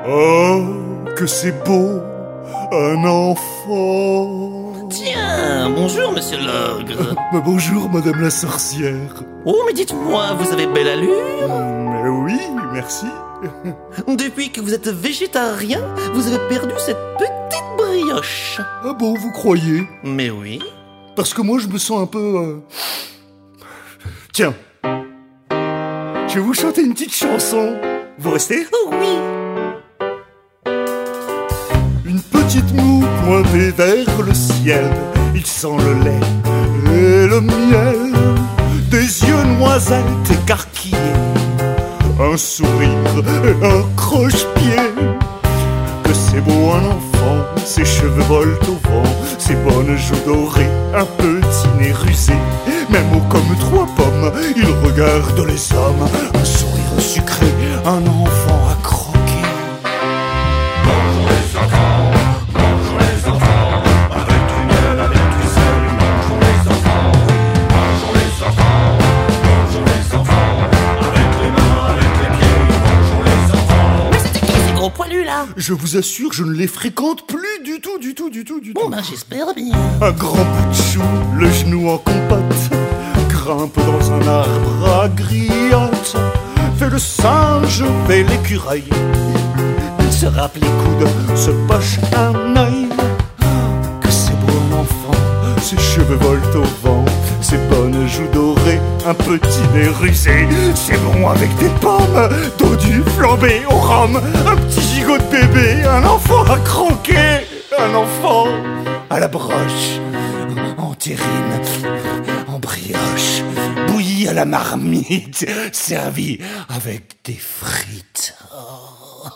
Oh, que c'est beau, un enfant. Tiens, bonjour monsieur l'ogre. Bonjour madame la sorcière. Oh, mais dites-moi, vous avez belle allure. Mais oui, merci. Depuis que vous êtes végétarien, vous avez perdu cette petite brioche. Ah bon, vous croyez? Mais oui. Parce que moi je me sens un peu... Tiens, je vais vous chanter une petite chanson. Vous restez? Oh oui. Une petite moue pointée vers le ciel, il sent le lait et le miel, des yeux noisettes écarquillés, un sourire et un croche-pied. Que c'est beau un enfant, ses cheveux volent au vent, ses bonnes joues dorées, un petit nez rusé. Même haut comme trois pommes, il regarde les hommes, un sourire sucré, un enfant à croquer. Bonjour les enfants, bonjour les enfants, avec du miel, avec du sel, bonjour les enfants, bonjour les enfants, bonjour les enfants, avec les mains, avec les pieds, bonjour les enfants. Mais c'était qui ces gros poilus là? Je vous assure, je ne les fréquente plus du tout. Bon ben j'espère bien. Un grand bout de chou, le genou en compote, grimpe dans un arbre à griotte, fait le singe, fait l'écureuil, il se râpe les coudes, se poche un œil. Que c'est beau un enfant, ses cheveux volent au vent, ses bonnes joues dorées, un petit nez rusé. C'est bon avec des pommes, dodu flambé au rhum, un petit gigot de bébé, un enfant à croquer, un enfant à la broche, en terrine, en brioche, bouilli à la marmite, servi avec des frites. Oh.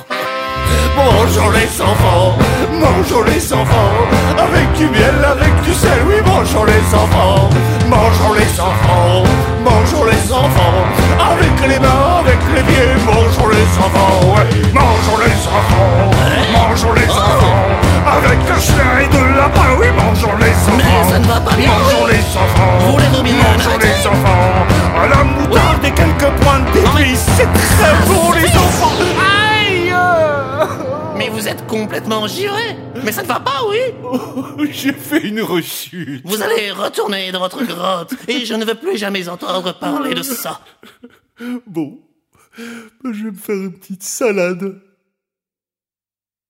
Bonjour les enfants, mangeons les enfants, avec du miel, avec du sel, oui, mangeons les enfants, mangeons les enfants, mangeons les enfants, avec les mains, avec les pieds, mangeons les enfants, ouais, mangeons les enfants, mangeons les enfants, avec un chien et de lapin, oui, mangeons les enfants. Mais ça ne va pas bien. Mangeons les enfants, Vous voulez bien mangeons arrêter? les enfants, à la moutarde et quelques pointes d'épices, c'est très bon les enfants. Aïe! Mais vous êtes complètement givré. Mais ça ne va pas, oui? J'ai fait une rechute. Vous allez retourner dans votre grotte et je ne veux plus jamais entendre parler de ça. Bon, je vais me faire une petite salade.